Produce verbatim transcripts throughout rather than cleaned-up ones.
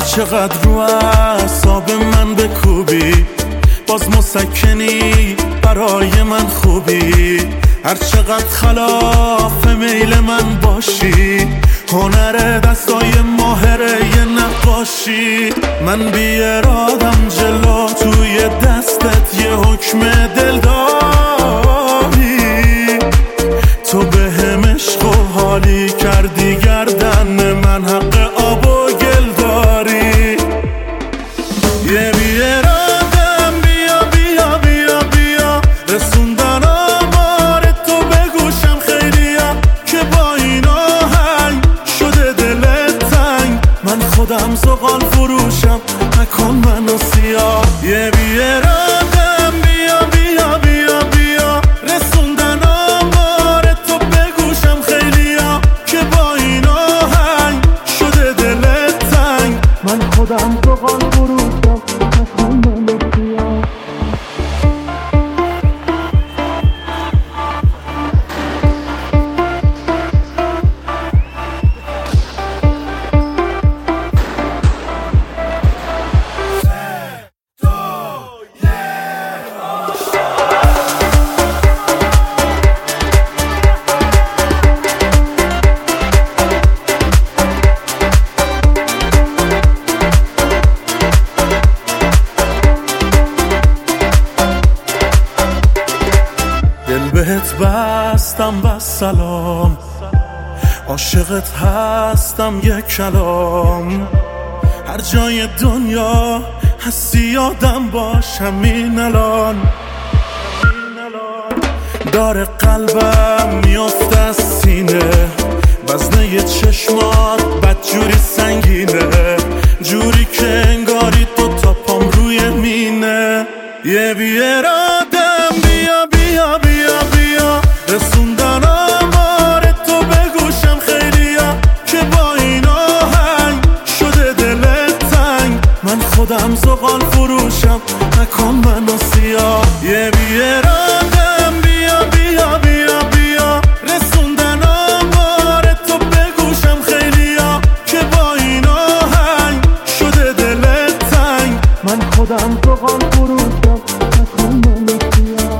چقدر رو اعصاب من بکوبی، باز مسکنی برای من خوبی. هر چقدر خلاف میل من باشی، هنر دستای ماهره یه نقاشی. من بی ارادم جلو توی دستت یه حکم دل داری. تو به هم عشق و حالی کردی، گردن من حق آب و گل داری. یه بی ارادم بیا بیا بیا بیا، رسوندن آمار تو به گوشم خیلیا، که با این آهنگ شده دلت تنگ. من خودم زغال فروشم، نکن منو سیاه. یه بی ارادم بیا بیا بیا بیا، رسوندن آمار تو به گوشم خیلیا، که با این آهنگ شده دلت تنگ. من خودم زغال فروشم، نکن منو سیاه. دل بهت بستم بس سلام، عاشقت هستم یک کلام. هر جای دنیا هستی یادم باش همین الان. داره قلبم میافته از سینه، وزنه ی چشمات بدجوری سنگینه، جوری که انگاری تو تا پام روی مینه. یه بی ارادم بیا بیا بیا بیا، رسوندن آمار تو به گوشم خیلیا، که با این آهنگ شده دلت تنگ. من خودم زغال فروشم، نکن منو سیاه. یه بی ارادم بیا بیا بیا بیا، رسوندن آمار تو به گوشم خیلیا، که با این آهنگ شده دلت تنگ. من خودم زغال فروشم، نکن منو سیاه.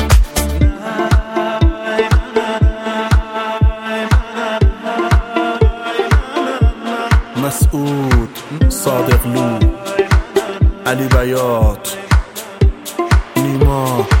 مسعود صادقلو، علی بیات، نیما